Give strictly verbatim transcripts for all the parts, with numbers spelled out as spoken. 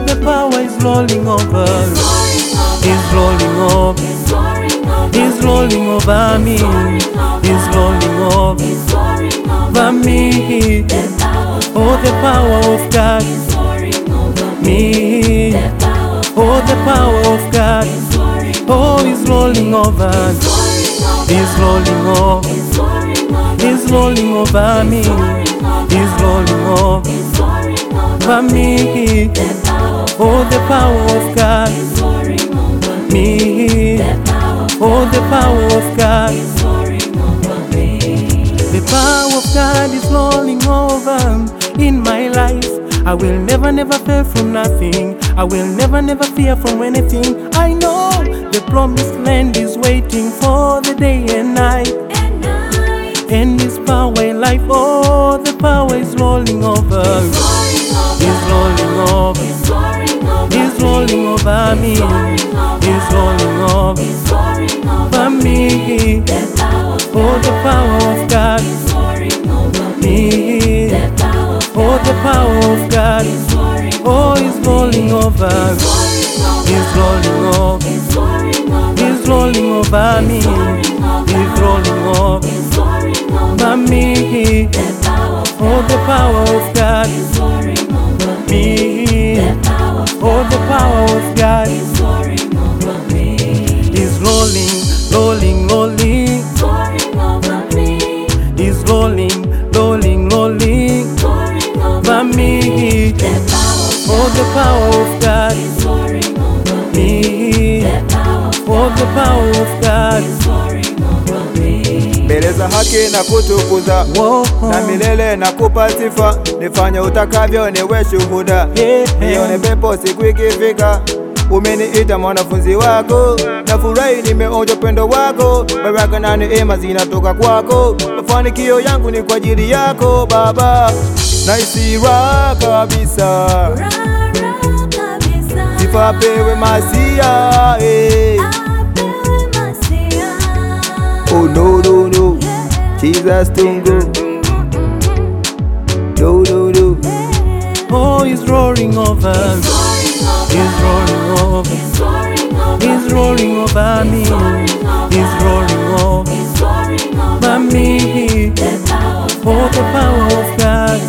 the power is rolling over. He's rolling over. He's rolling over me. He's rolling over me. Oh, the power of God. Me. Oh, the power of God. Oh, he's rolling over. He's rolling over. He's rolling over me. He's rolling over me. Oh, the power of God. Me. Oh, the power of God. The power of God is rolling over in my life. I will never, never fear from nothing. I will never, never fear from anything. I know the promised land is waiting for the day and night. And His power in life, oh, the power is rolling over. He's rolling over. He's rolling over me. He's rolling over me. Oh, the power of God. Me. Oh, the power of God. Oh, he's rolling over. He's rolling over. He's rolling over me. He's rolling over me. Oh, the power of God. Me. Oh, the power of God. He's rolling, rolling, rolling. He's rolling, rolling, rolling. Me. Oh, the power of God. Me. Oh, the power of God. Mbele za haki na kutukuza, na milele na kupa sifa. Nifanye utakavyo niwe shuhuda, nione pepo siku ikifika. Umeniita mwanafunzi wako, nafurahi nimeonja upendo wako. Baraka na neema zinatoka kwako, mafanikio yangu ni kwa ajili yako Baba. Nahisi raha kabisa, sifa pewe Masia, eh. Oh no no no, Jesus tungo. No no no. Oh, he's rolling over. He's rolling over. He's rolling over me. He's rolling over me. Oh, the power of God.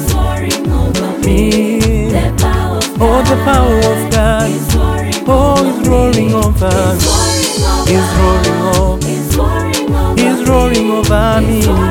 Me. Oh, the power of God. Oh, he's rolling over. He's rolling over. He's rolling over me.